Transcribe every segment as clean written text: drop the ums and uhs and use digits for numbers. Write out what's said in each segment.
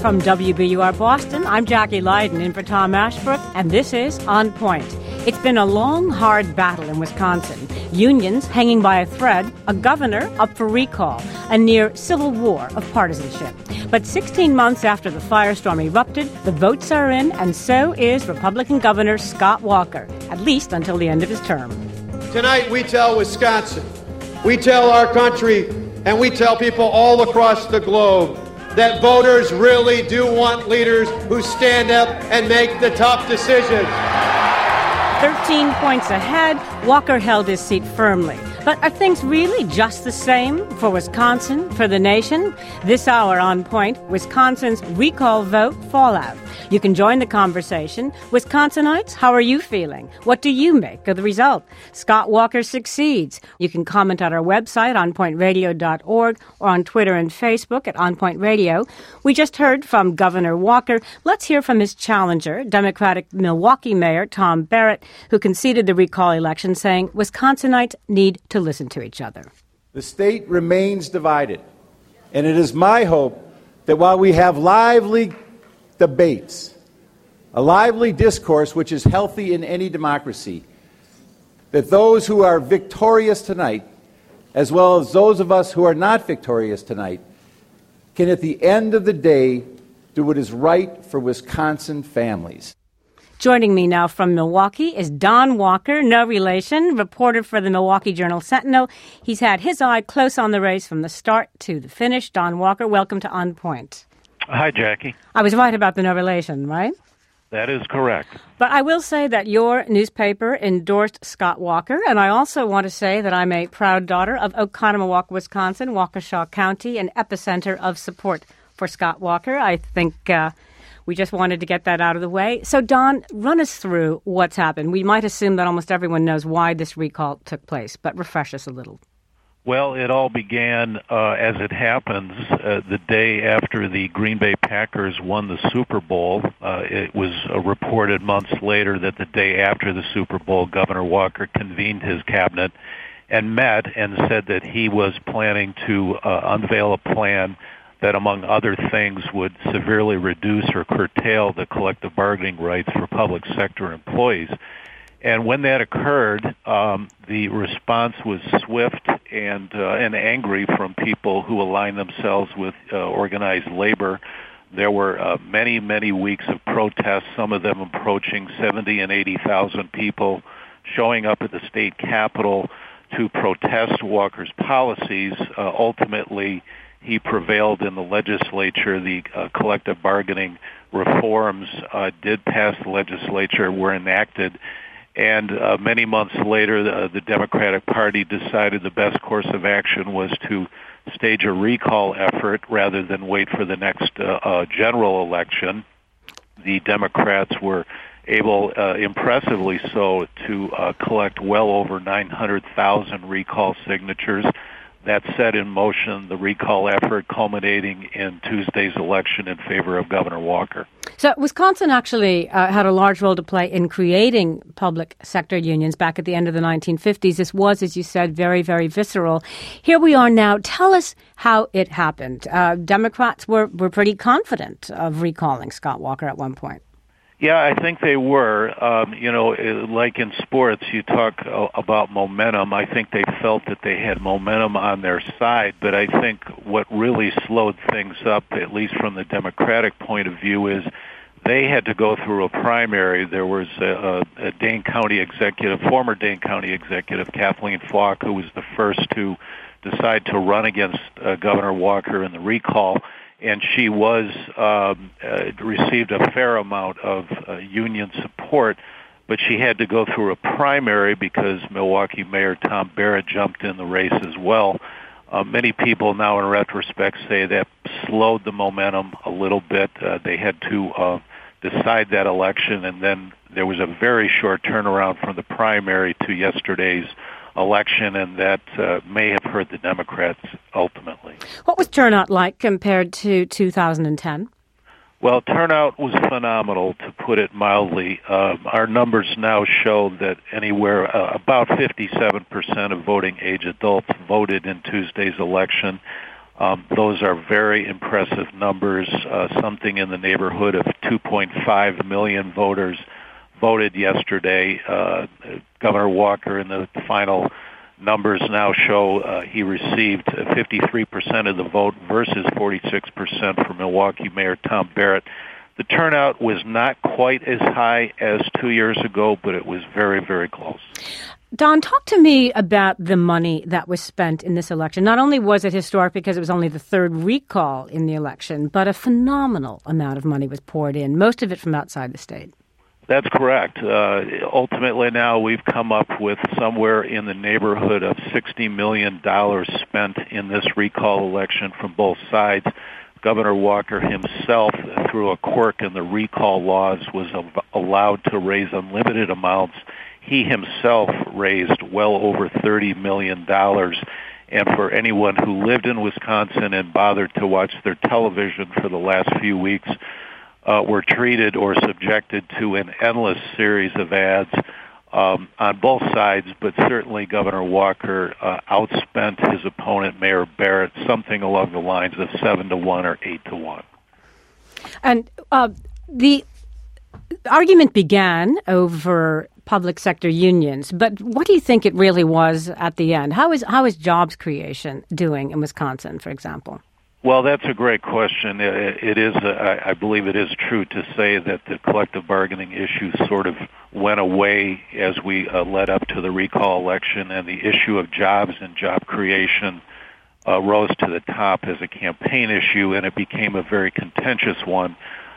From WBUR Boston, I'm Jackie Leiden in for Tom Ashbrook, and this is On Point. It's been a long, hard battle in Wisconsin. Unions hanging by a thread, a governor up for recall, a near civil war of partisanship. But 16 months after the firestorm erupted, the votes are in, and so is Republican Governor Scott Walker, at least until the end of his term. Tonight we tell Wisconsin, we tell our country, and we tell people all across the globe that voters really do want leaders who stand up and make the tough decisions. 13 points ahead, Walker held his seat firmly. But are things really just the same for Wisconsin, for the nation? This hour on Point, Wisconsin's recall vote fallout. You can join the conversation. Wisconsinites, how are you feeling? What do you make of the result? Scott Walker succeeds. You can comment on our website, onpointradio.org, or on Twitter and Facebook at OnPoint Radio. We just heard from Governor Walker. Let's hear from his challenger, Democratic Milwaukee Mayor Tom Barrett, who conceded the recall election, saying Wisconsinites need to listen to each other. The state remains divided, and it is my hope that while we have lively debates, a lively discourse which is healthy in any democracy, that those who are victorious tonight, as well as those of us who are not victorious tonight, can at the end of the day do what is right for Wisconsin families. Joining me now from Milwaukee is Don Walker, no relation, reporter for the Milwaukee Journal-Sentinel. He's had his eye close on the race from the start to the finish. Don Walker, welcome to On Point. Hi, Jackie. I was right about the no relation, right? That is correct. But I will say that your newspaper endorsed Scott Walker, and I also want to say that I'm a proud daughter of Oconomowoc, Wisconsin, Waukesha County, an epicenter of support for Scott Walker. I think we just wanted to get that out of the way. So, Don, run us through what's happened. We might assume that almost everyone knows why this recall took place, but refresh us a little. Well, it all began, as it happens, the day after the Green Bay Packers won the Super Bowl. It was reported months later that the day after the Super Bowl, Governor Walker convened his cabinet and met and said that he was planning to unveil a plan that, among other things, would severely reduce or curtail the collective bargaining rights for public sector employees. And when that occurred, the response was swift and angry from people who align themselves with organized labor. There were many, many weeks of protests, some of them approaching 70 and 80,000 people showing up at the state capitol to protest Walker's policies. Ultimately, he prevailed in the legislature. The collective bargaining reforms did pass the legislature, were enacted, and many months later, the Democratic Party decided the best course of action was to stage a recall effort rather than wait for the next general election. The Democrats were able, impressively so, to collect well over 900,000 recall signatures. That set in motion the recall effort, culminating in Tuesday's election in favor of Governor Walker. So Wisconsin actually had a large role to play in creating public sector unions back at the end of the 1950s. This was, as you said, very, very visceral. Here we are now. Tell us how it happened. Democrats were pretty confident of recalling Scott Walker at one point. Yeah, I think they were. Like in sports, you talk about momentum. I think they felt that they had momentum on their side, but I think what really slowed things up, at least from the Democratic point of view, is they had to go through a primary. There was a Dane County executive, former Dane County executive, Kathleen Falk, who was the first to decide to run against Governor Walker in the recall. And she received a fair amount of union support, but she had to go through a primary because Milwaukee Mayor Tom Barrett jumped in the race as well. Many people now, in retrospect, say that slowed the momentum a little bit. They had to decide that election, and then there was a very short turnaround from the primary to yesterday's election, and that may have hurt the Democrats ultimately. What was turnout like compared to 2010? Well, turnout was phenomenal, to put it mildly. Our numbers now show that anywhere about 57% of voting age adults voted in Tuesday's election. Those are very impressive numbers. Something in the neighborhood of 2.5 million voters voted yesterday. Governor Walker, in the final numbers now show he received 53% of the vote versus 46% for Milwaukee Mayor Tom Barrett. The turnout was not quite as high as 2 years ago, but it was very, very close. Don, talk to me about the money that was spent in this election. Not only was it historic because it was only the third recall in the election, but a phenomenal amount of money was poured in, most of it from outside the state. That's correct. Ultimately now we've come up with somewhere in the neighborhood of $60 million spent in this recall election from both sides. Governor Walker himself, through a quirk in the recall laws, was allowed to raise unlimited amounts. He himself raised well over $30 million. And for anyone who lived in Wisconsin and bothered to watch their television for the last few weeks, were treated or subjected to an endless series of ads on both sides, but certainly Governor Walker outspent his opponent, Mayor Barrett, something along the lines of 7-1 or 8-1. And the argument began over public sector unions, but what do you think it really was at the end? How is jobs creation doing in Wisconsin, for example? Well, that's a great question. It is, I believe it is true to say that the collective bargaining issue sort of went away as we led up to the recall election, and the issue of jobs and job creation rose to the top as a campaign issue, and it became a very contentious one.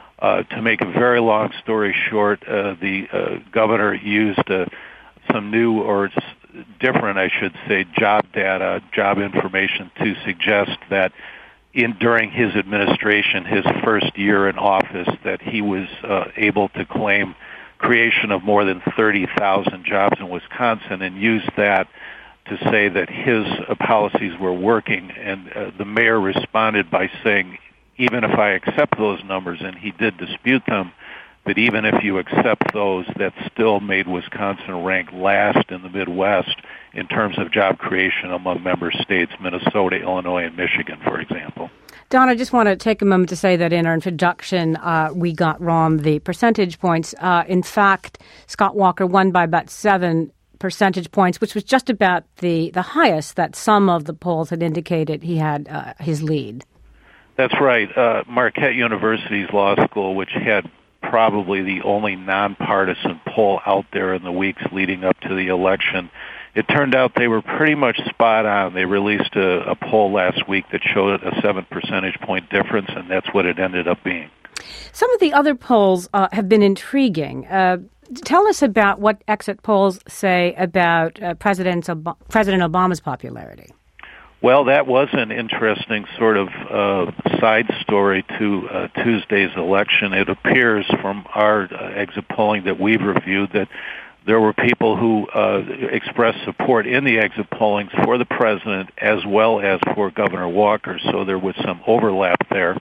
To make a very long story short, the governor used some new or different, I should say, job data, job information to suggest that during his administration, his first year in office, that he was able to claim creation of more than 30,000 jobs in Wisconsin, and used that to say that his policies were working. And the mayor responded by saying, even if I accept those numbers, and he did dispute them, but even if you accept those, that still made Wisconsin rank last in the Midwest in terms of job creation among member states, Minnesota, Illinois, and Michigan, for example. Don, I just want to take a moment to say that in our introduction, we got wrong the percentage points. In fact, Scott Walker won by about 7 percentage points, which was just about the highest that some of the polls had indicated he had his lead. That's right. Marquette University's law school, which had probably the only nonpartisan poll out there in the weeks leading up to the election, it turned out they were pretty much spot on. They released a poll last week that showed a 7 percentage point difference, and that's what it ended up being. Some of the other polls have been intriguing. Tell us about what exit polls say about President Obama's popularity. Well, that was an interesting sort of side story to Tuesday's election. It appears from our exit polling that we've reviewed that there were people who expressed support in the exit polling for the president as well as for Governor Walker, so there was some overlap there.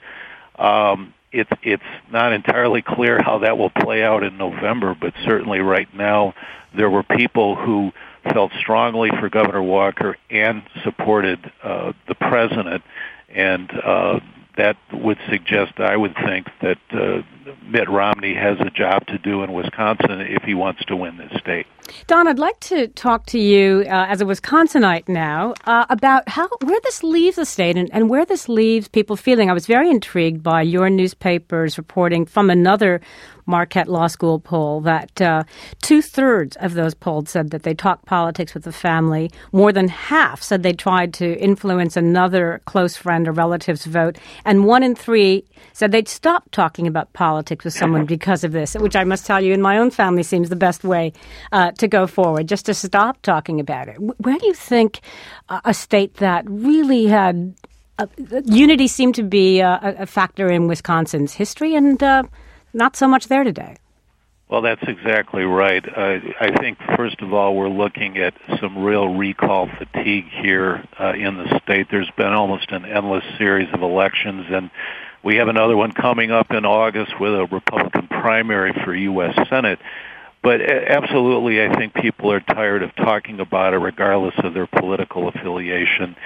It's not entirely clear how that will play out in November, but certainly right now there were people who felt strongly for Governor Walker and supported the president, and that would suggest, I would think, that Mitt Romney has a job to do in Wisconsin if he wants to win this state. Don, I'd like to talk to you as a Wisconsinite now about where this leaves the state and where this leaves people feeling. I was very intrigued by your newspaper's reporting from another Marquette Law School poll that 2/3 of those polled said that they talked politics with the family. More than half said they tried to influence another close friend or relative's vote. And 1 in 3 said they'd stop talking about politics with someone because of this, which I must tell you in my own family seems the best way to go forward, just to stop talking about it. Where do you think a state that really had unity seemed to be a factor in Wisconsin's history and not so much there today? Well, that's exactly right. I think, first of all, we're looking at some real recall fatigue here in the state. There's been almost an endless series of elections, and we have another one coming up in August with a Republican primary for U.S. Senate. But absolutely, I think people are tired of talking about it regardless of their political affiliation.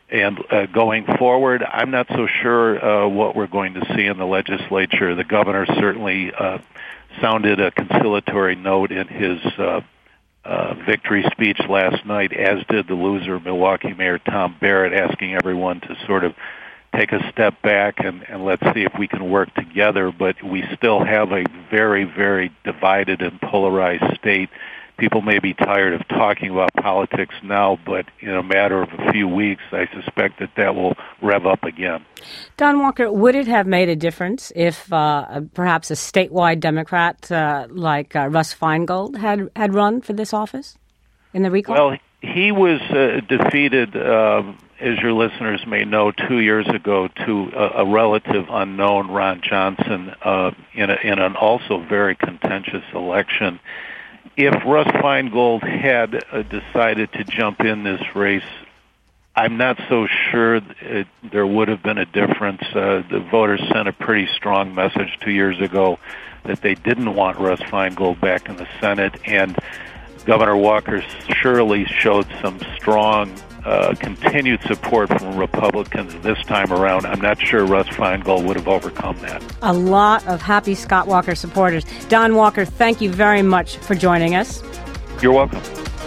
And going forward, I'm not so sure what we're going to see in the legislature. The governor certainly sounded a conciliatory note in his victory speech last night, as did the loser, Milwaukee Mayor Tom Barrett, asking everyone to sort of take a step back and let's see if we can work together. But we still have a very, very divided and polarized state. People may be tired of talking about politics now, but in a matter of a few weeks, I suspect that will rev up again. Don Walker, would it have made a difference if perhaps a statewide Democrat like Russ Feingold had run for this office in the recall? Well, he was defeated, as your listeners may know, 2 years ago to a relative unknown, Ron Johnson, in an also very contentious election. If Russ Feingold had decided to jump in this race, I'm not so sure there would have been a difference. The voters sent a pretty strong message 2 years ago that they didn't want Russ Feingold back in the Senate, and Governor Walker surely showed some strong continued support from Republicans this time around. I'm not sure Russ Feingold would have overcome that. A lot of happy Scott Walker supporters. Don Walker, thank you very much for joining us. You're welcome.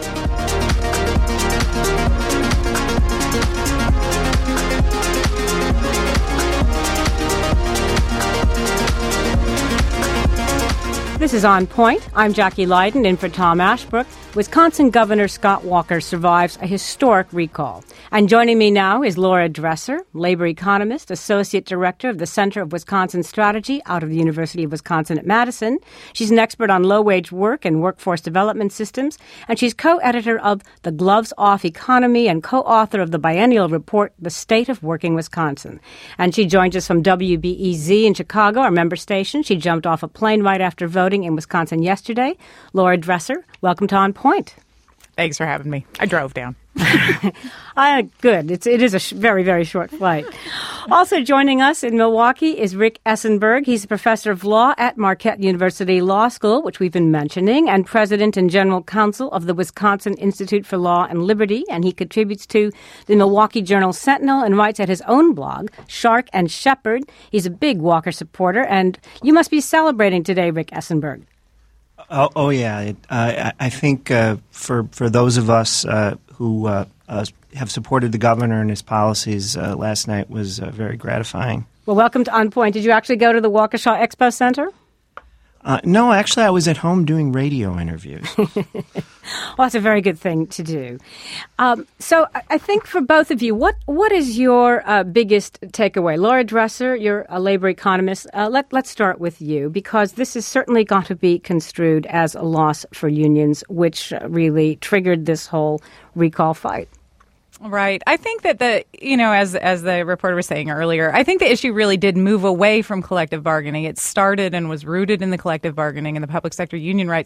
This is On Point. I'm Jackie Leiden, in for Tom Ashbrook. Wisconsin Governor Scott Walker survives a historic recall. And joining me now is Laura Dresser, labor economist, associate director of the Center of Wisconsin Strategy out of the University of Wisconsin at Madison. She's an expert on low-wage work and workforce development systems, and she's co-editor of The Gloves Off Economy and co-author of the biennial report, The State of Working Wisconsin. And she joins us from WBEZ in Chicago, our member station. She jumped off a plane right after voting in Wisconsin yesterday. Laura Dresser, welcome to On Point. Thanks for having me. I drove down. Good. It is a very, very short flight. Also joining us in Milwaukee is Rick Essenberg. He's a professor of law at Marquette University Law School, which we've been mentioning, and president and general counsel of the Wisconsin Institute for Law and Liberty. And he contributes to the Milwaukee Journal Sentinel and writes at his own blog, Shark and Shepherd. He's a big Walker supporter, and you must be celebrating today, Rick Essenberg. Oh yeah. I think for those of us who have supported the governor and his policies, last night was very gratifying. Well, welcome to On Point. Did you actually go to the Waukesha Expo Center? No, actually, I was at home doing radio interviews. Well, that's a very good thing to do. So I think for both of you, what is your biggest takeaway? Laura Dresser, you're a labor economist. Let's start with you, because this is certainly going to be construed as a loss for unions, which really triggered this whole recall fight. Right. I think that as the reporter was saying earlier, I think the issue really did move away from collective bargaining. It started and was rooted in the collective bargaining and the public sector union rights,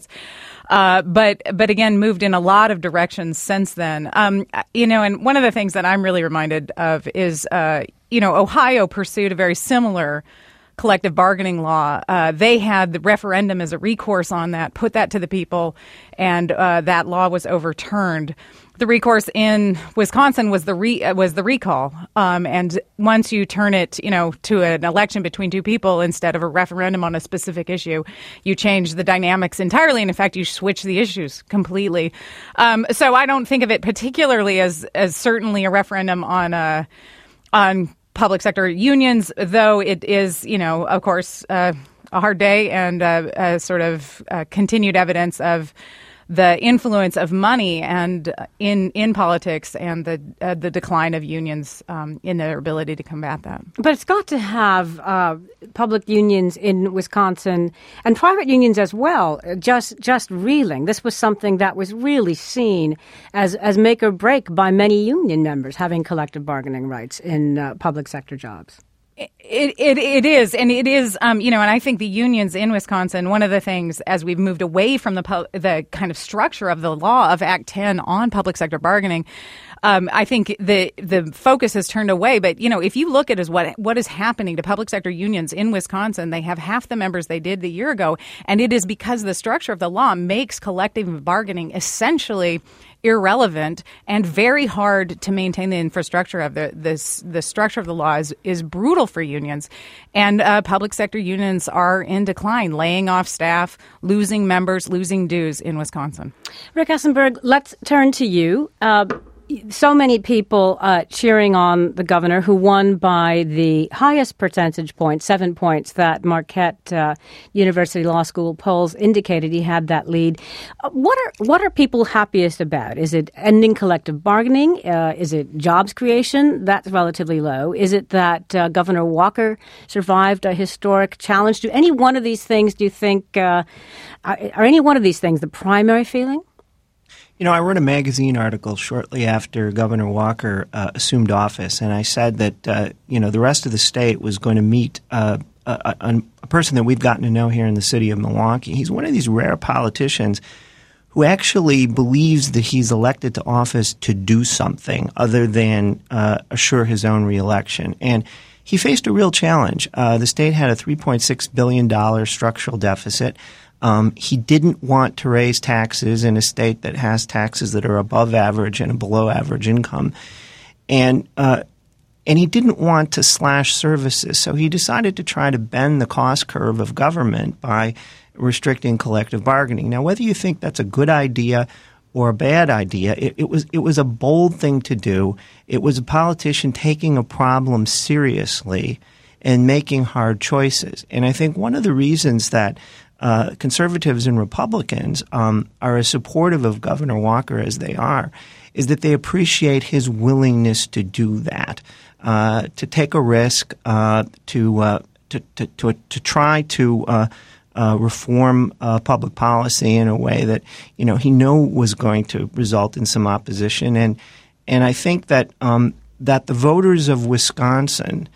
but again moved in a lot of directions since then. And one of the things that I'm really reminded of is Ohio pursued a very similar collective bargaining law. They had the referendum as a recourse on that, put that to the people, and that law was overturned. The recourse in Wisconsin was the recall, and once you turn it, to an election between two people instead of a referendum on a specific issue, you change the dynamics entirely, and in fact, you switch the issues completely. So I don't think of it particularly as certainly a referendum on public sector unions, though it is, of course, a hard day and a sort of continued evidence of the influence of money and in politics and the decline of unions in their ability to combat that. But it's got to have public unions in Wisconsin and private unions as well just reeling. This was something that was really seen as make or break by many union members having collective bargaining rights in public sector jobs. It is, and it is, and I think the unions in Wisconsin, one of the things as we've moved away from the kind of structure of the law of Act 10 on public sector bargaining, I think the focus has turned away. But, if you look at what is happening to public sector unions in Wisconsin, they have half the members they did the year ago. And it is because the structure of the law makes collective bargaining essentially irrelevant and very hard to maintain the infrastructure of the structure of the law is brutal for unions. And public sector unions are in decline, laying off staff, losing members, losing dues in Wisconsin. Rick Essenberg, let's turn to you. So many people cheering on the governor, who won by the highest percentage point, 7 points, that Marquette University Law School polls indicated he had that lead. What are people happiest about? Is it ending collective bargaining? Is it jobs creation? That's relatively low. Is it that Governor Walker survived a historic challenge? Do any one of these things, do you think, are any one of these things the primary feeling? You know, I wrote a magazine article shortly after Governor Walker assumed office, and I said that, the rest of the state was going to meet a person that we've gotten to know here in the city of Milwaukee. He's one of these rare politicians who actually believes that he's elected to office to do something other than assure his own reelection. And he faced a real challenge. The state had a $3.6 billion structural deficit. He didn't want to raise taxes in a state that has taxes that are above average and a below average income. And he didn't want to slash services. So he decided to try to bend the cost curve of government by restricting collective bargaining. Now, whether you think that's a good idea or a bad idea, it was a bold thing to do. It was a politician taking a problem seriously and making hard choices. And I think one of the reasons that conservatives and Republicans are as supportive of Governor Walker as they are is that they appreciate his willingness to do that, to take a risk, to try to reform public policy in a way that he knew was going to result in some opposition, and I think that that the voters of Wisconsin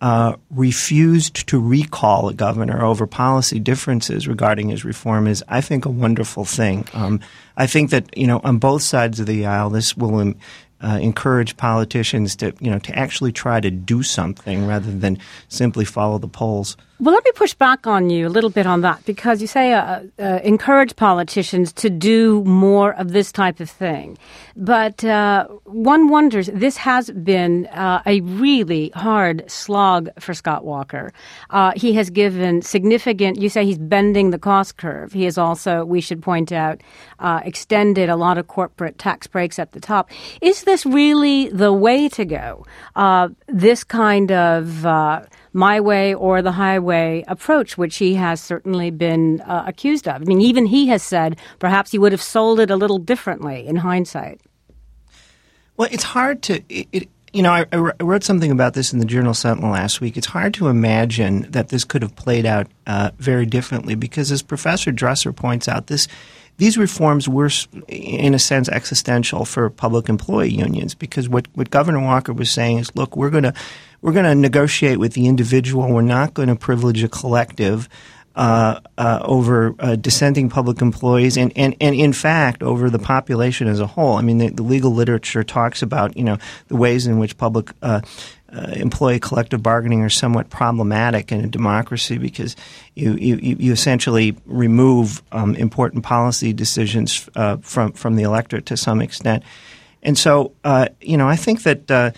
refused to recall a governor over policy differences regarding his reform is, I think, a wonderful thing. I think that, on both sides of the aisle, this will encourage politicians to actually try to do something rather than simply follow the polls. Well, let me push back on you a little bit on that, because you say encourage politicians to do more of this type of thing. But one wonders, this has been a really hard slog for Scott Walker. He has given significant, you say he's bending the cost curve. He has also, we should point out, extended a lot of corporate tax breaks at the top. Is this really the way to go? This kind of my way or the highway approach, which he has certainly been accused of. I mean, even he has said perhaps he would have sold it a little differently in hindsight. Well, it's hard to I wrote something about this in the Journal Sentinel last week. It's hard to imagine that this could have played out very differently because, as Professor Dresser points out, these reforms were, in a sense, existential for public employee unions, because what Governor Walker was saying is, look, we're going to negotiate with the individual. We're not going to privilege a collective over dissenting public employees and in fact over the population as a whole. I mean, the legal literature talks about the ways in which public employee collective bargaining are somewhat problematic in a democracy, because you essentially remove important policy decisions from the electorate to some extent. And so I think that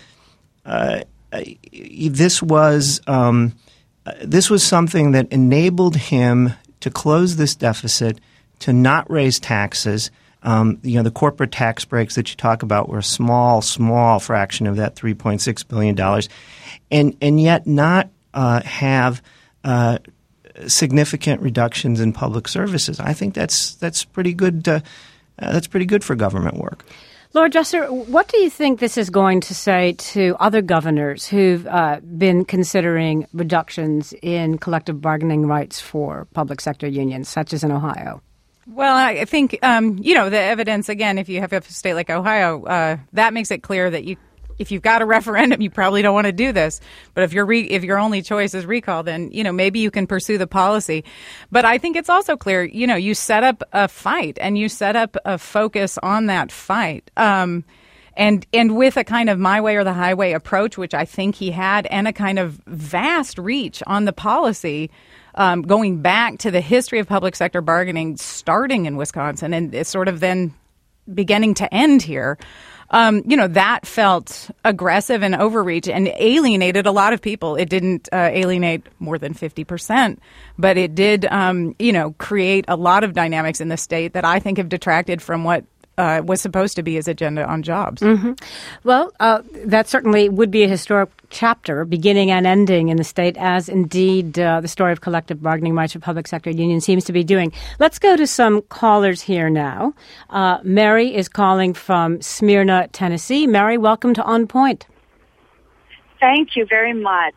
this was something that enabled him to close this deficit, to not raise taxes. The corporate tax breaks that you talk about were a small fraction of that $3.6 billion, and yet not have significant reductions in public services. I think that's pretty good. That's pretty good for government work. Lord Dresser, what do you think this is going to say to other governors who've been considering reductions in collective bargaining rights for public sector unions, such as in Ohio? Well, I think, the evidence, again, if you have a state like Ohio, that makes it clear that if you've got a referendum, you probably don't want to do this. But if your only choice is recall, then, maybe you can pursue the policy. But I think it's also clear, you set up a fight and you set up a focus on that fight. And with a kind of my way or the highway approach, which I think he had, and a kind of vast reach on the policy, going back to the history of public sector bargaining starting in Wisconsin, and it's sort of then beginning to end here, that felt aggressive and overreach and alienated a lot of people. It didn't alienate more than 50%, but it did, create a lot of dynamics in the state that I think have detracted from what was supposed to be his agenda on jobs. Mm-hmm. Well, that certainly would be a historic chapter, beginning and ending in the state, as indeed the story of collective bargaining rights for public sector unions seems to be doing. Let's go to some callers here now. Mary is calling from Smyrna, Tennessee. Mary, welcome to On Point. Thank you very much.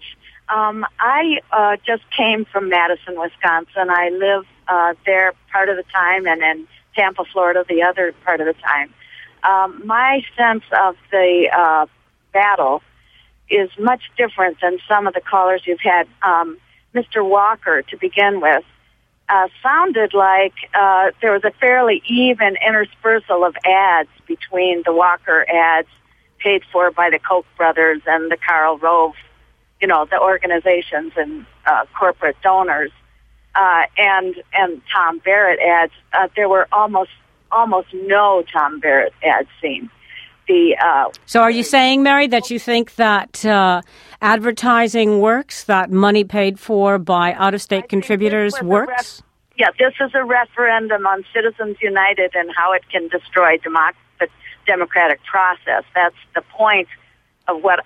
I just came from Madison, Wisconsin. I live there part of the time and in Tampa, Florida, the other part of the time. My sense of the battle is much different than some of the callers you've had. Mr. Walker, to begin with, sounded like there was a fairly even interspersal of ads between the Walker ads paid for by the Koch brothers and the Karl Rove, the organizations and corporate donors. And Tom Barrett ads. There were almost no Tom Barrett ads seen. So are you saying, Mary, that you think that advertising works, that money paid for by out-of-state contributors works? This is a referendum on Citizens United and how it can destroy the democratic process. That's the point of what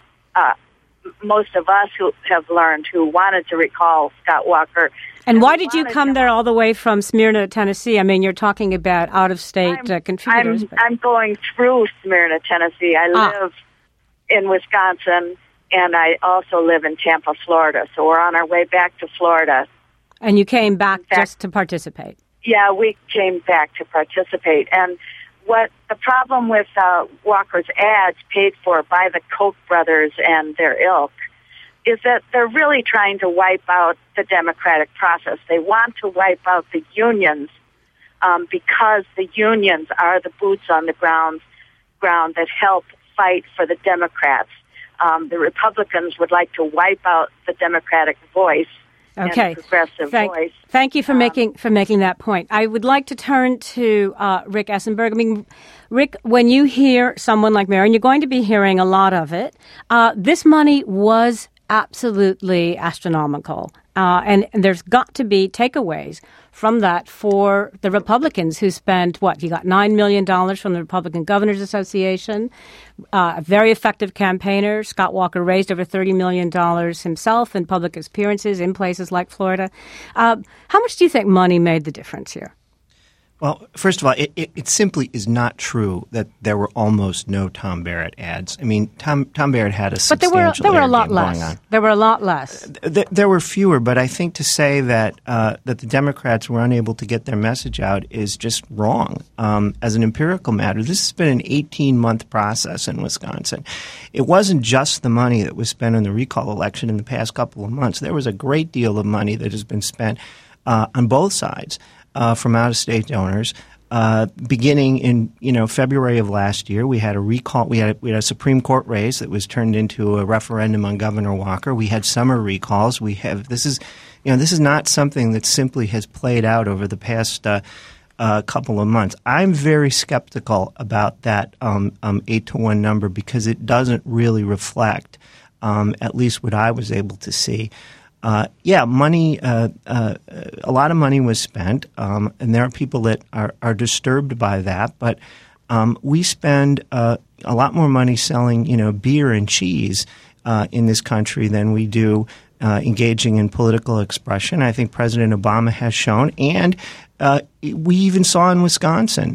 most of us who have learned, who wanted to recall Scott Walker. And why did you come there all the way from Smyrna, Tennessee? I mean, you're talking about out-of-state contributors. I'm going through Smyrna, Tennessee. I live in Wisconsin, and I also live in Tampa, Florida. So we're on our way back to Florida. And you came back just to participate? Yeah, we came back to participate. And what the problem with Walker's ads paid for by the Koch brothers and their ilk is that they're really trying to wipe out the democratic process. They want to wipe out the unions because the unions are the boots on the ground that help fight for the Democrats. The Republicans would like to wipe out the Democratic voice. Okay. And the progressive voice. Thank you for making that point. I would like to turn to Rick Essenberg. I mean, Rick, when you hear someone like Mary, and you're going to be hearing a lot of it, this money was absolutely astronomical. And there's got to be takeaways from that for the Republicans who spent, you got $9 million from the Republican Governors Association, a very effective campaigner. Scott Walker raised over $30 million himself in public appearances in places like Florida. How much do you think money made the difference here? Well, first of all, it simply is not true that there were almost no Tom Barrett ads. I mean, Tom Barrett had a substantial there were a lot less. Going on. There were a lot less. There were fewer, but I think to say that that the Democrats were unable to get their message out is just wrong. As an empirical matter, this has been an 18-month process in Wisconsin. It wasn't just the money that was spent on the recall election in the past couple of months. There was a great deal of money that has been spent on both sides. From out-of-state donors. Beginning in February of last year, we had a recall. We had a Supreme Court race that was turned into a referendum on Governor Walker. We had summer recalls. This is not something that simply has played out over the past couple of months. I'm very skeptical about that 8-to-1 number because it doesn't really reflect, at least what I was able to see. Money. A lot of money was spent, and there are people that are disturbed by that. But we spend a lot more money selling, beer and cheese in this country than we do engaging in political expression. I think President Obama has shown, and we even saw in Wisconsin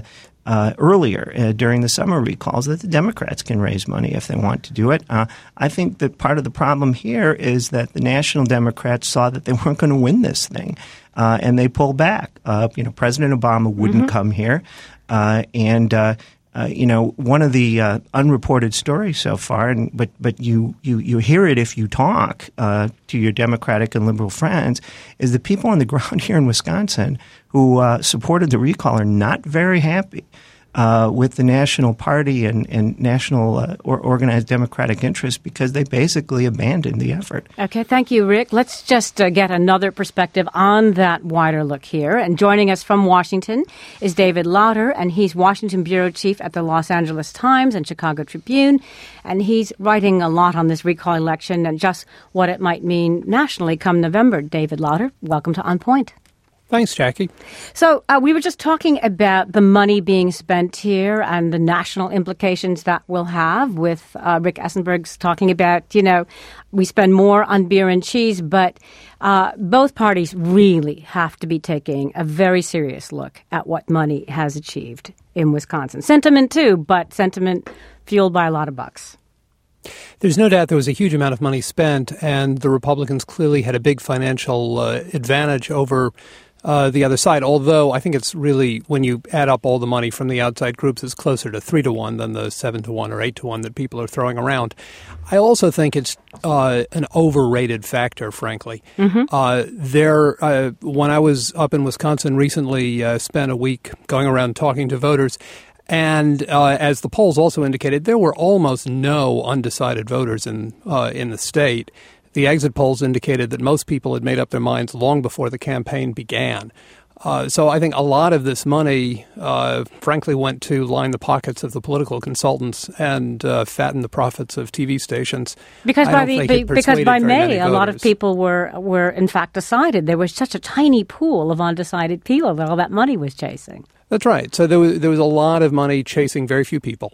earlier during the summer recalls that the Democrats can raise money if they want to do it. I think that part of the problem here is that the National Democrats saw that they weren't going to win this thing, and they pulled back. President Obama wouldn't come here, and one of the unreported stories so far, but you hear it if you talk to your Democratic and liberal friends, is the people on the ground here in Wisconsin who supported the recall are not very happy with the National Party and national or organized Democratic interest because they basically abandoned the effort. Okay, thank you, Rick. Let's just get another perspective on that wider look here. And joining us from Washington is David Lauter, and he's Washington bureau chief at the Los Angeles Times and Chicago Tribune. And he's writing a lot on this recall election and just what it might mean nationally come November. David Lauter, welcome to On Point. Thanks, Jackie. So we were just talking about the money being spent here and the national implications that will have with Rick Essenberg's talking about, we spend more on beer and cheese, but both parties really have to be taking a very serious look at what money has achieved in Wisconsin. Sentiment, too, but sentiment fueled by a lot of bucks. There's no doubt there was a huge amount of money spent, and the Republicans clearly had a big financial advantage over the other side, although I think it's really, when you add up all the money from the outside groups, it's closer to 3-1 than the 7-1 or 8-1 that people are throwing around. I also think it's an overrated factor, frankly. Mm-hmm. When I was up in Wisconsin recently, spent a week going around talking to voters, and as the polls also indicated, there were almost no undecided voters in the state. The exit polls indicated that most people had made up their minds long before the campaign began. So I think a lot of this money, frankly, went to line the pockets of the political consultants and fatten the profits of TV stations. Because by May, a lot of people were in fact decided. There was such a tiny pool of undecided people that all that money was chasing. That's right. So there was a lot of money chasing very few people.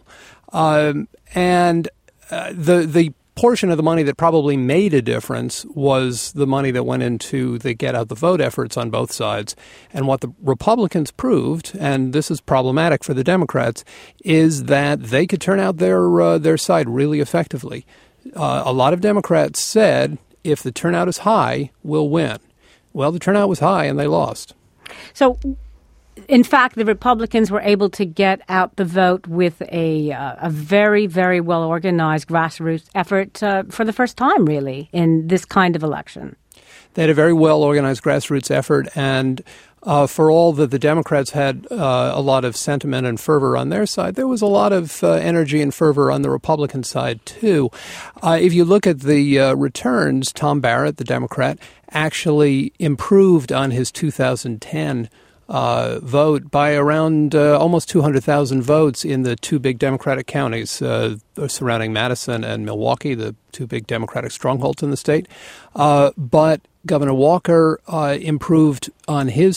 And the portion of the money that probably made a difference was the money that went into the get-out-the-vote efforts on both sides. And what the Republicans proved, and this is problematic for the Democrats, is that they could turn out their side really effectively. A lot of Democrats said, if the turnout is high, we'll win. Well, the turnout was high, and they lost. So, in fact, the Republicans were able to get out the vote with a very, very well-organized grassroots effort for the first time, really, in this kind of election. They had a very well-organized grassroots effort, and for all that the Democrats had a lot of sentiment and fervor on their side, there was a lot of energy and fervor on the Republican side, too. If you look at the returns, Tom Barrett, the Democrat, actually improved on his 2010 vote by around almost 200,000 votes in the two big Democratic counties surrounding Madison and Milwaukee, the two big Democratic strongholds in the state. But Governor Walker improved on his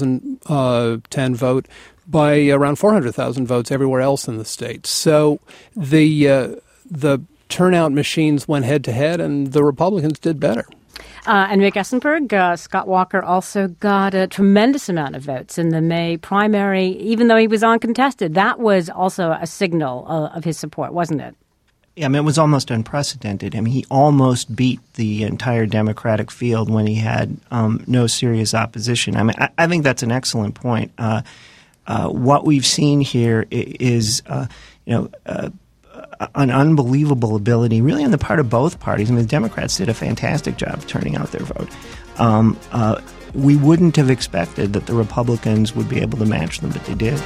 2010 vote by around 400,000 votes everywhere else in the state. So the turnout machines went head-to-head, and the Republicans did better. And Rick Essenberg, Scott Walker also got a tremendous amount of votes in the May primary, even though he was uncontested. That was also a signal of his support, wasn't it? Yeah, I mean, it was almost unprecedented. I mean, he almost beat the entire Democratic field when he had no serious opposition. I mean, I think that's an excellent point. What we've seen here is, an unbelievable ability, really on the part of both parties. I mean, the Democrats did a fantastic job of turning out their vote. We wouldn't have expected that the Republicans would be able to match them, but they did.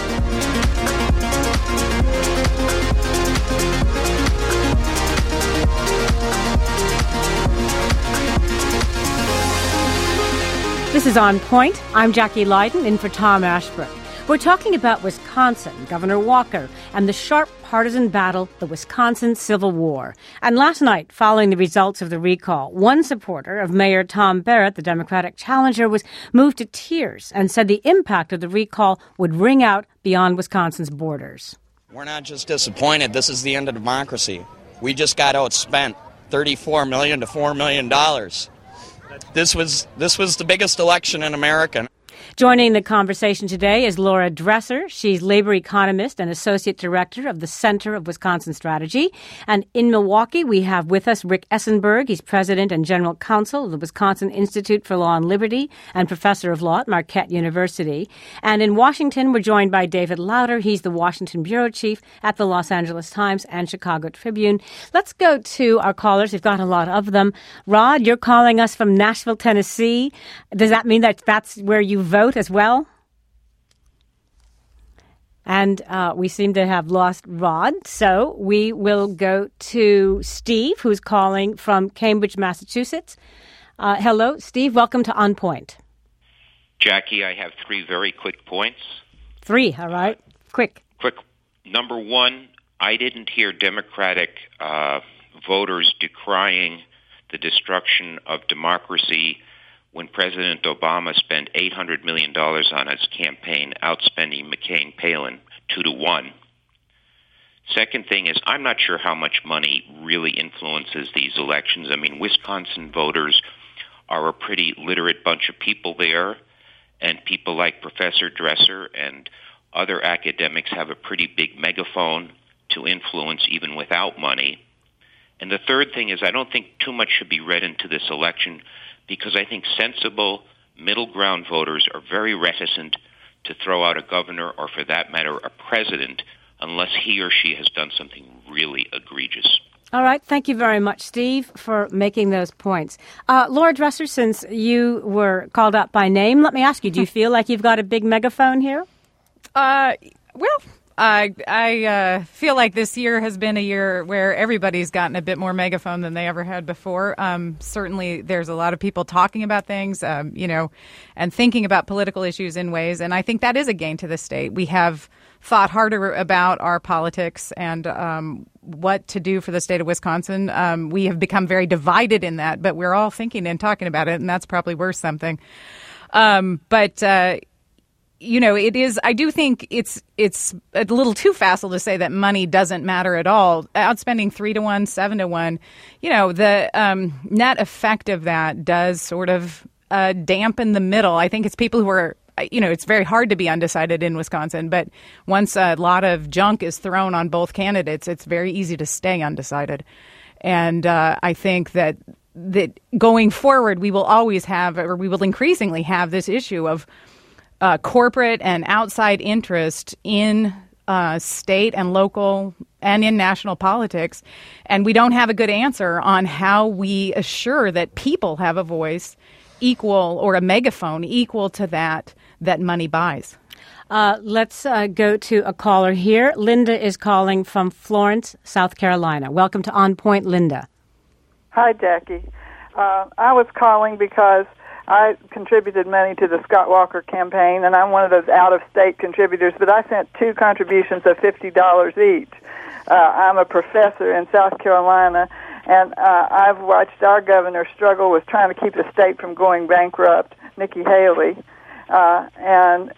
This is On Point. I'm Jackie Leiden, in for Tom Ashbrook. We're talking about Wisconsin, Governor Walker, and the sharp partisan battle, the Wisconsin Civil War. And last night, following the results of the recall, one supporter of Mayor Tom Barrett, the Democratic challenger, was moved to tears and said the impact of the recall would ring out beyond Wisconsin's borders. We're not just disappointed. This is the end of democracy. We just got outspent $34 million to $4 million. This was the biggest election in America. Joining the conversation today is Laura Dresser. She's labor economist and associate director of the Center of Wisconsin Strategy. And in Milwaukee, we have with us Rick Essenberg. He's president and general counsel of the Wisconsin Institute for Law and Liberty and professor of law at Marquette University. And in Washington, we're joined by David Lauter. He's the Washington bureau chief at the Los Angeles Times and Chicago Tribune. Let's go to our callers. We've got a lot of them. Rod, you're calling us from Nashville, Tennessee. Does that mean that that's where you vote as well? And we seem to have lost Rod. So we will go to Steve, who's calling from Cambridge, Massachusetts. Hello, Steve. Welcome to On Point. Jackie, I have 3 very quick points. 3, all right. Quick. Number 1, I didn't hear Democratic voters decrying the destruction of democracy when President Obama spent $800 million on his campaign, outspending McCain-Palin 2-1. Second thing is, I'm not sure how much money really influences these elections. I mean, Wisconsin voters are a pretty literate bunch of people there, and people like Professor Dresser and other academics have a pretty big megaphone to influence even without money. And the third thing is, I don't think too much should be read into this election, because I think sensible middle ground voters are very reticent to throw out a governor or, for that matter, a president unless he or she has done something really egregious. All right. Thank you very much, Steve, for making those points. Laura Dresser, since you were called out by name, let me ask you, do you feel like you've got a big megaphone here? I feel like this year has been a year where everybody's gotten a bit more megaphone than they ever had before. Certainly, there's a lot of people talking about things, and thinking about political issues in ways. And I think that is a gain to the state. We have thought harder about our politics and what to do for the state of Wisconsin. We have become very divided in that, but we're all thinking and talking about it, and that's probably worth something. It is. I do think it's a little too facile to say that money doesn't matter at all. Outspending 3-1, 7-1, the net effect of that does sort of dampen the middle. I think it's people who are, it's very hard to be undecided in Wisconsin, but once a lot of junk is thrown on both candidates, it's very easy to stay undecided. And I think that going forward, we will always have, or we will increasingly have, this issue of corporate and outside interest in state and local and in national politics. And we don't have a good answer on how we assure that people have a voice equal, or a megaphone equal to that money buys. Let's go to a caller here. Linda is calling from Florence, South Carolina. Welcome to On Point, Linda. Hi, Jackie. I was calling because I contributed money to the Scott Walker campaign, and I'm one of those out-of-state contributors, but I sent 2 contributions of $50 each. I'm a professor in South Carolina, and I've watched our governor struggle with trying to keep the state from going bankrupt, Nikki Haley, and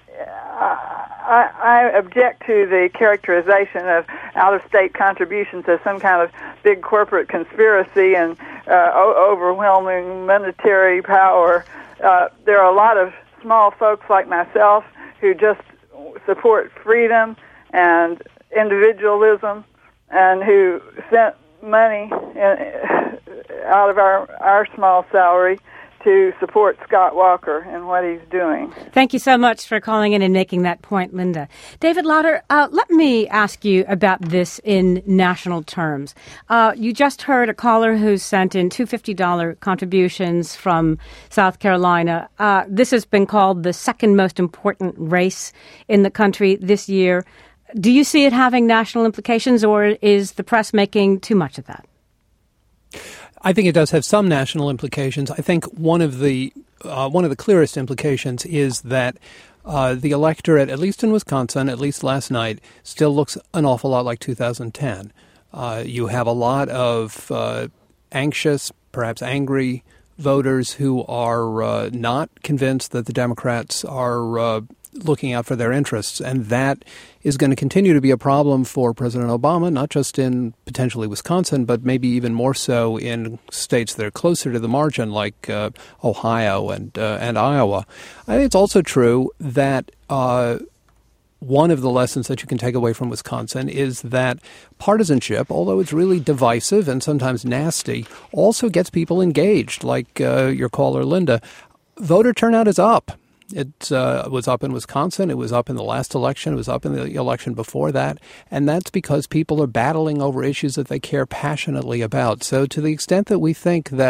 I object to the characterization of out-of-state contributions as some kind of big corporate conspiracy and overwhelming monetary power. There are a lot of small folks like myself who just support freedom and individualism, and who sent money out of our small salary to support Scott Walker and what he's doing. Thank you so much for calling in and making that point, Linda. David Lauter, let me ask you about this in national terms. You just heard a caller who sent in two $50 contributions from South Carolina. This has been called the second most important race in the country this year. Do you see it having national implications, or is the press making too much of that? I think it does have some national implications. I think one of the clearest implications is that the electorate, at least in Wisconsin, at least last night, still looks an awful lot like 2010. You have a lot of anxious, perhaps angry voters who are not convinced that the Democrats are looking out for their interests. And that is going to continue to be a problem for President Obama, not just in potentially Wisconsin, but maybe even more so in states that are closer to the margin, like Ohio and Iowa. I think it's also true that one of the lessons that you can take away from Wisconsin is that partisanship, although it's really divisive and sometimes nasty, also gets people engaged, like your caller, Linda. Voter turnout is up. It was up in Wisconsin. It was up in the last election. It was up in the election before that. And that's because people are battling over issues that they care passionately about. So to the extent that we think that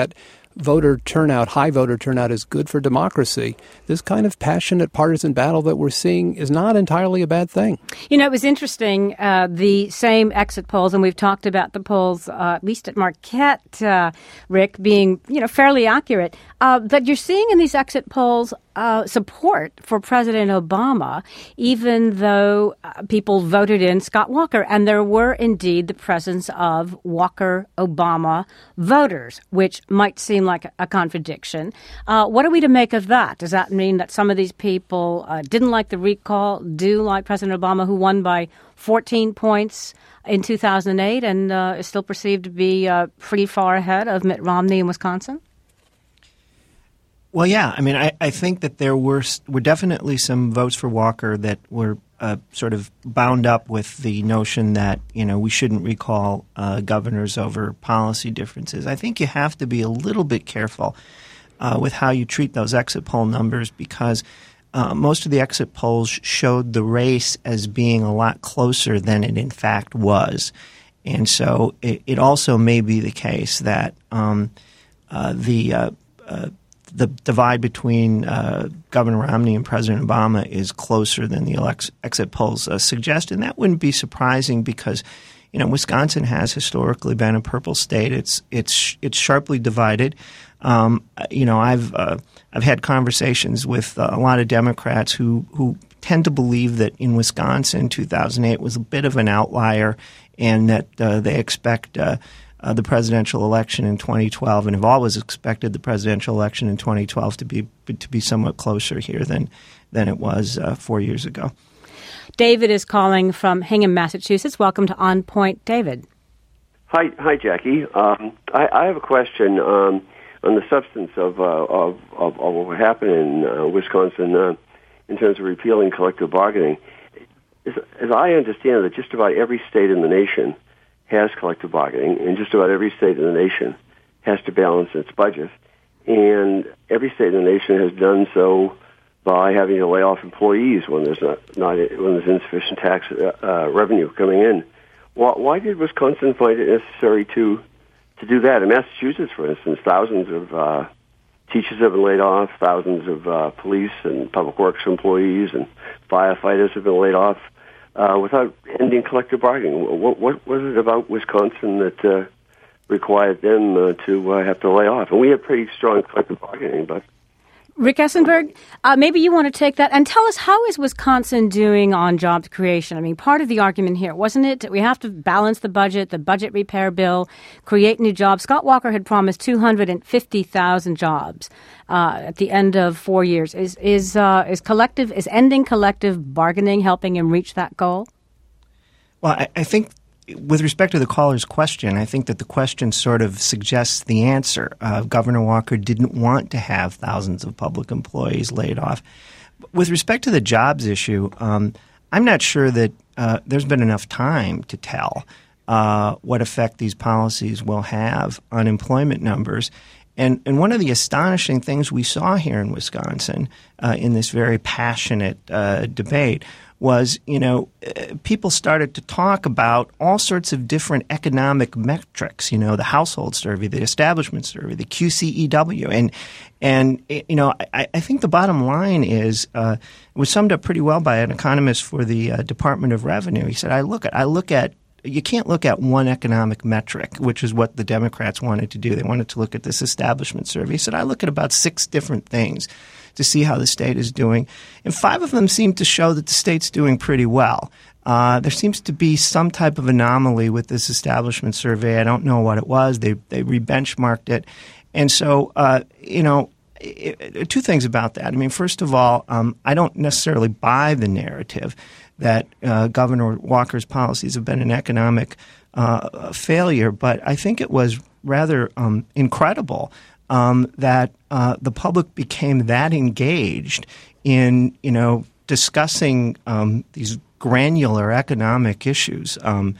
high voter turnout is good for democracy, this kind of passionate partisan battle that we're seeing is not entirely a bad thing. You know, it was interesting, the same exit polls, and we've talked about the polls, at least at Marquette, Rick, being, fairly accurate. But you're seeing in these exit polls support for President Obama, even though people voted in Scott Walker. And there were indeed the presence of Walker-Obama voters, which might seem like a contradiction. What are we to make of that? Does that mean that some of these people didn't like the recall, do like President Obama, who won by 14 points in 2008 and is still perceived to be pretty far ahead of Mitt Romney in Wisconsin? Well, yeah. I mean, I think that there were definitely some votes for Walker that were sort of bound up with the notion that, we shouldn't recall governors over policy differences. I think you have to be a little bit careful with how you treat those exit poll numbers because most of the exit polls showed the race as being a lot closer than it in fact was. And so it also may be the case that the divide between Governor Romney and President Obama is closer than the exit polls suggest. And that wouldn't be surprising because, Wisconsin has historically been a purple state. It's sharply divided. I've had conversations with a lot of Democrats who tend to believe that in Wisconsin, 2008 was a bit of an outlier and that they expect the presidential election in 2012, and have always expected the presidential election in 2012 to be somewhat closer here than it was 4 years ago. David is calling from Hingham, Massachusetts. Welcome to On Point, David. Hi, Jackie. I have a question on the substance of what happened in Wisconsin in terms of repealing collective bargaining. As I understand it, just about every state in the nation has collective bargaining, and just about every state in the nation has to balance its budget. And every state in the nation has done so by having to lay off employees when there's when there's insufficient tax revenue coming in. Why did Wisconsin find it necessary to do that? In Massachusetts, for instance, thousands of teachers have been laid off, thousands of police and public works employees and firefighters have been laid off without ending collective bargaining. What was it about Wisconsin that required them to have to lay off? And we have pretty strong collective bargaining, but... Rick Essenberg, maybe you want to take that and tell us, how is Wisconsin doing on jobs creation? I mean, part of the argument here, wasn't it? We have to balance the budget repair bill, create new jobs. Scott Walker had promised 250,000 jobs at the end of 4 years. Is ending collective bargaining helping him reach that goal? Well, I think with respect to the caller's question, I think that the question sort of suggests the answer. Governor Walker didn't want to have thousands of public employees laid off. With respect to the jobs issue, I'm not sure that there's been enough time to tell what effect these policies will have on employment numbers. And one of the astonishing things we saw here in Wisconsin in this very passionate debate was, people started to talk about all sorts of different economic metrics, the household survey, the establishment survey, the QCEW. And I think the bottom line is it was summed up pretty well by an economist for the Department of Revenue. He said, I look at you can't look at one economic metric, which is what the Democrats wanted to do. They wanted to look at this establishment survey. He said, I look at about 6 different things to see how the state is doing. And 5 of them seem to show that the state's doing pretty well. There seems to be some type of anomaly with this establishment survey. I don't know what it was. They re-benchmarked it. And so, 2 things about that. I mean, first of all, I don't necessarily buy the narrative that Governor Walker's policies have been an economic failure, but I think it was rather incredible that the public became that engaged in, discussing these granular economic issues.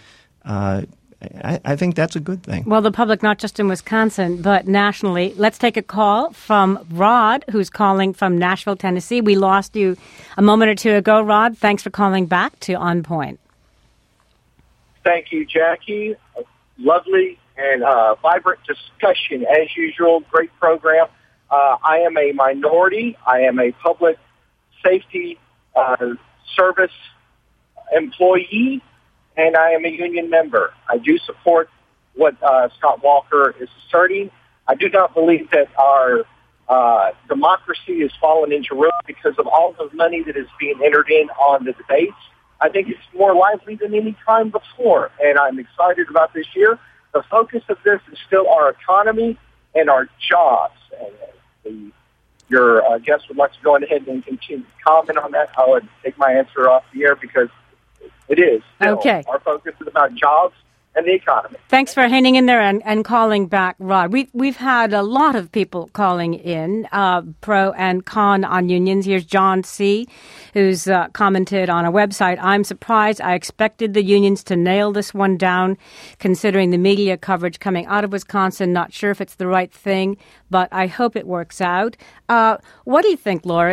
I think that's a good thing. Well, the public, not just in Wisconsin, but nationally. Let's take a call from Rod, who's calling from Nashville, Tennessee. We lost you a moment or two ago, Rod. Thanks for calling back to On Point. Thank you, Jackie. Lovely and vibrant discussion. As usual, great program. I am a minority. I am a public safety service employee, and I am a union member. I do support what Scott Walker is asserting. I do not believe that our democracy has fallen into ruin because of all the money that is being entered in on the debates. I think it's more lively than any time before, and I'm excited about this year. The focus of this is still our economy and our jobs. And your guest would like to go ahead and continue to comment on that. I would take my answer off the air because it is. Okay. Our focus is about jobs and the economy. Thanks for hanging in there and calling back, Rod. We've had a lot of people calling in, pro and con on unions. Here's John C., who's commented on a website, "I'm surprised. I expected the unions to nail this one down, considering the media coverage coming out of Wisconsin. Not sure if it's the right thing, but I hope it works out." What do you think, Laura?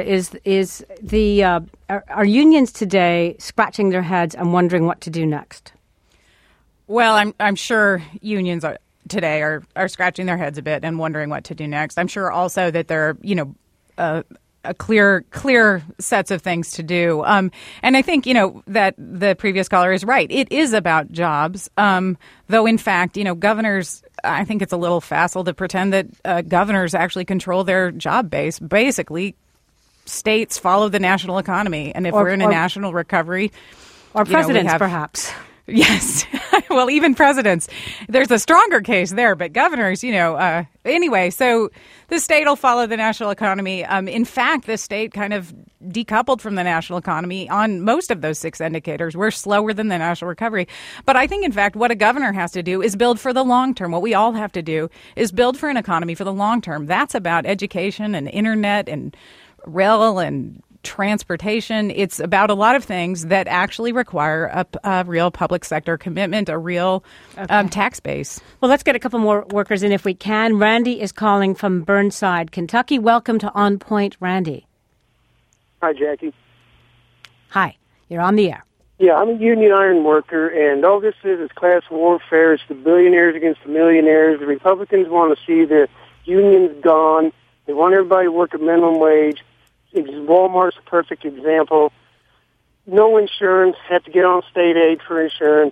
Are unions today scratching their heads and wondering what to do next? Well, I'm sure unions today are scratching their heads a bit and wondering what to do next. I'm sure also that there are, a clear sets of things to do. And I think, that the previous caller is right. It is about jobs. Though, in fact, governors, I think it's a little facile to pretend that governors actually control their job base. Basically, states follow the national economy. And if we're in a national recovery... Or presidents, perhaps. Yes. Well, even presidents. There's a stronger case there, but governors, anyway, so the state will follow the national economy. In fact, the state kind of decoupled from the national economy on most of those 6 indicators. We're slower than the national recovery. But I think, in fact, what a governor has to do is build for the long term. What we all have to do is build for an economy for the long term. That's about education and internet and rail and transportation. It's about a lot of things that actually require a real public sector commitment, a real tax base. Well, let's get a couple more workers in if we can. Randy is calling from Burnside, Kentucky. Welcome to On Point, Randy. Hi, Jackie. Hi. You're on the air. Yeah, I'm a union iron worker, and all this is class warfare. It's the billionaires against the millionaires. The Republicans want to see the unions gone. They want everybody to work at minimum wage. Walmart's a perfect example. No insurance, have to get on state aid for insurance.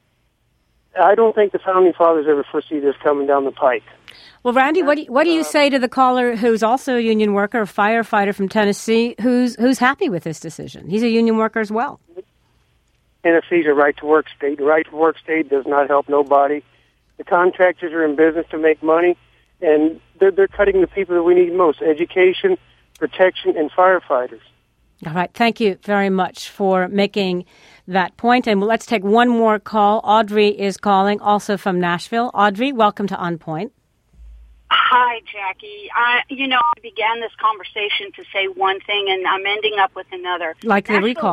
I don't think the Founding Fathers ever foresee this coming down the pike. Well, Randy, what do you say to the caller who's also a union worker, a firefighter from Tennessee, who's happy with this decision? He's a union worker as well. Tennessee's a right-to-work state. The right-to-work state does not help nobody. The contractors are in business to make money, and they're cutting the people that we need most, education, protection, and firefighters. All right. Thank you very much for making that point. And let's take one more call. Audrey is calling, also from Nashville. Audrey, welcome to On Point. Hi, Jackie. I began this conversation to say one thing, and I'm ending up with another. Like the recall.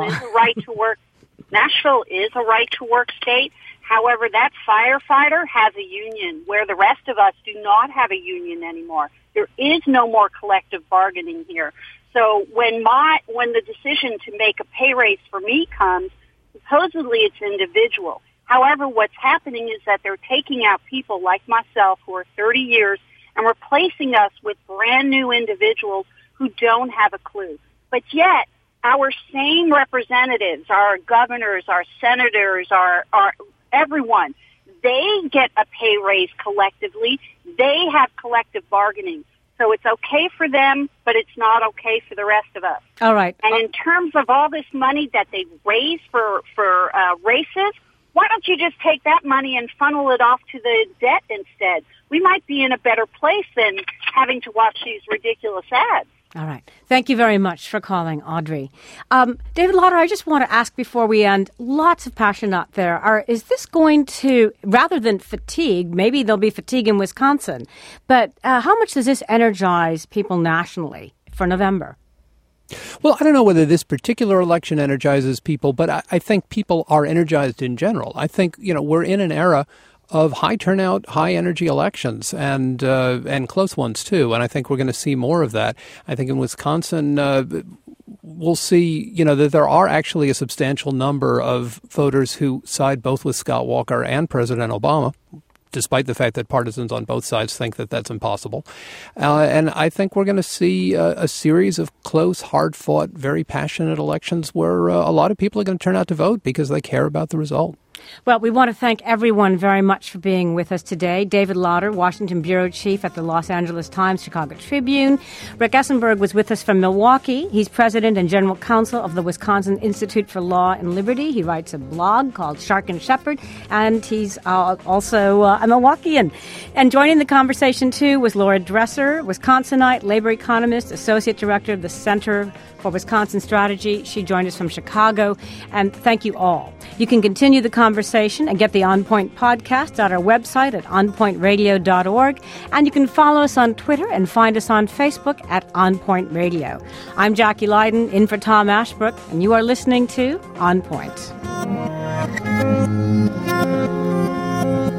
Nashville is a right-to-work state. However, that firefighter has a union, where the rest of us do not have a union anymore. There is no more collective bargaining here. So when the decision to make a pay raise for me comes, supposedly it's individual. However, what's happening is that they're taking out people like myself who are 30 years and replacing us with brand new individuals who don't have a clue. But yet, our same representatives, our governors, our senators, our everyone, they get a pay raise collectively. They have collective bargaining. So it's okay for them, but it's not okay for the rest of us. All right. And in terms of all this money that they raise for races, why don't you just take that money and funnel it off to the debt instead? We might be in a better place than having to watch these ridiculous ads. All right. Thank you very much for calling, Audrey. David Lauter, I just want to ask before we end, lots of passion out there. Is this going to, rather than fatigue, maybe there'll be fatigue in Wisconsin, but how much does this energize people nationally for November? Well, I don't know whether this particular election energizes people, but I think people are energized in general. I think, we're in an era of high turnout, high energy elections and close ones too. And I think we're going to see more of that. I think in Wisconsin, we'll see, that there are actually a substantial number of voters who side both with Scott Walker and President Obama. despite the fact that partisans on both sides think that that's impossible. And I think we're going to see a series of close, hard-fought, very passionate elections where a lot of people are going to turn out to vote because they care about the result. Well, we want to thank everyone very much for being with us today. David Lauter, Washington Bureau Chief at the Los Angeles Times, Chicago Tribune. Rick Essenberg was with us from Milwaukee. He's President and General Counsel of the Wisconsin Institute for Law and Liberty. He writes a blog called Shark and Shepherd, and he's also a Milwaukeean. And joining the conversation, too, was Laura Dresser, Wisconsinite, labor economist, Associate Director of the Center for Wisconsin Strategy. She joined us from Chicago. And thank you all. You can continue the conversation and get the On Point podcast at our website at onpointradio.org. And you can follow us on Twitter and find us on Facebook at On Point Radio. I'm Jackie Leiden, in for Tom Ashbrook, and you are listening to On Point.